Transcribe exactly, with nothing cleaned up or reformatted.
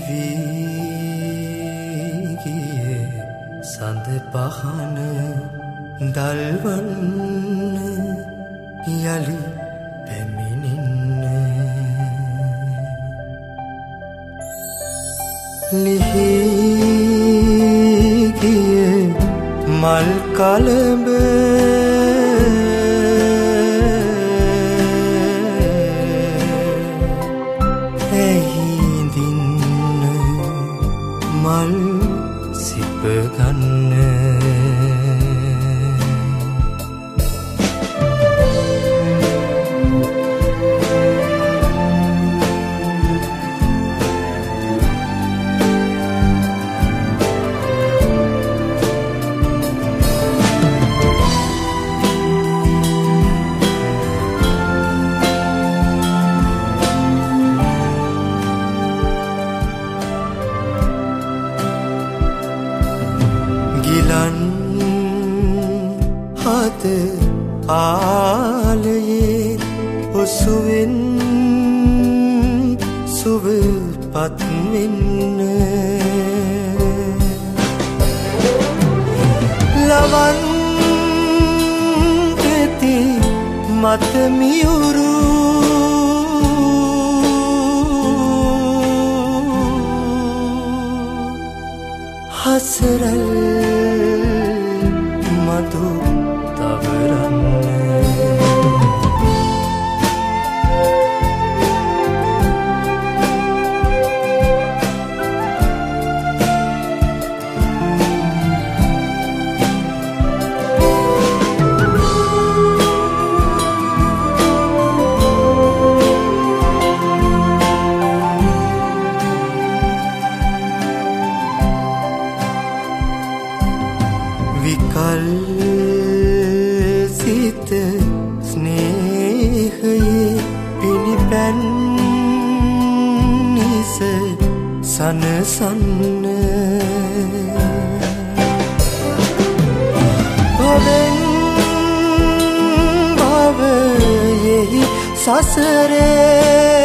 නිවීගිය සඳ පහන දල්වන්න යළි පැමිණෙන්න ලිහිගිය මල් කලඹ මල් සිප ගන්න ගිලන් හද ආලයේ ඔසුවෙන් සුවපත් වෙන්න ලවන් දෙති මත මියුරු හසරල් මధు තවරන්න විකල් සිත ස්නේහයේ පිළිපැන් නිස සනසන්න භවෙන් භවයෙහි සසරේ